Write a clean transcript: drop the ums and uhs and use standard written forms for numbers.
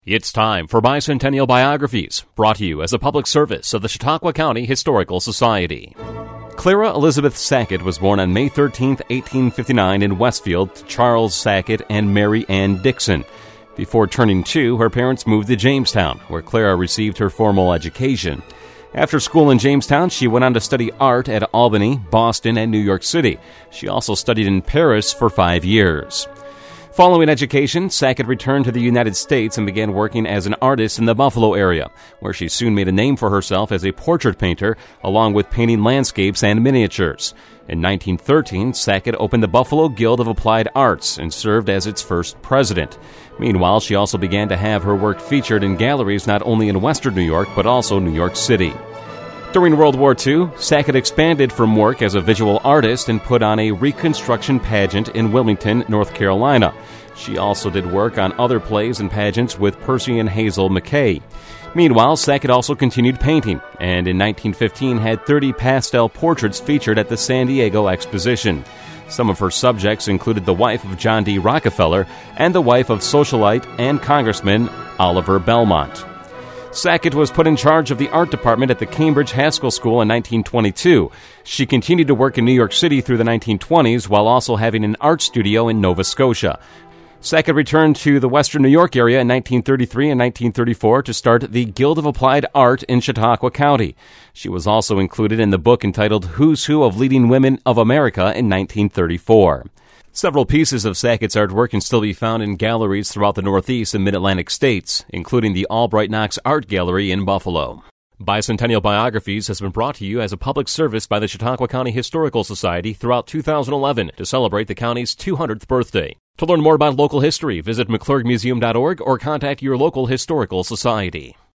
It's time for Bicentennial Biographies, brought to you as a public service of the Chautauqua County Historical Society. Clara Elizabeth Sackett was born on May 13, 1859 in Westfield to Charles Sackett and Mary Ann Dixon. Before turning 2, her parents moved to Jamestown, where Clara received her formal education. After school in Jamestown, she went on to study art at Albany, Boston, and New York City. She also studied in Paris for 5 years. Following education, Sackett returned to the United States and began working as an artist in the Buffalo area, where she soon made a name for herself as a portrait painter, along with painting landscapes and miniatures. In 1913, Sackett opened the Buffalo Guild of Applied Arts and served as its first president. Meanwhile, she also began to have her work featured in galleries not only in Western New York, but also New York City. During World War II, Sackett expanded from work as a visual artist and put on a Reconstruction pageant in Wilmington, North Carolina. She also did work on other plays and pageants with Percy and Hazel McKay. Meanwhile, Sackett also continued painting, and in 1915 had 30 pastel portraits featured at the San Diego Exposition. Some of her subjects included the wife of John D. Rockefeller and the wife of socialite and Congressman Oliver Belmont. Sackett was put in charge of the art department at the Cambridge Haskell School in 1922. She continued to work in New York City through the 1920s while also having an art studio in Nova Scotia. Sackett returned to the Western New York area in 1933 and 1934 to start the Guild of Applied Art in Chautauqua County. She was also included in the book entitled Who's Who of Leading Women of America in 1934. Several pieces of Sackett's artwork can still be found in galleries throughout the Northeast and Mid-Atlantic states, including the Albright Knox Art Gallery in Buffalo. Bicentennial Biographies has been brought to you as a public service by the Chautauqua County Historical Society throughout 2011 to celebrate the county's 200th birthday. To learn more about local history, visit mcclurgmuseum.org or contact your local historical society.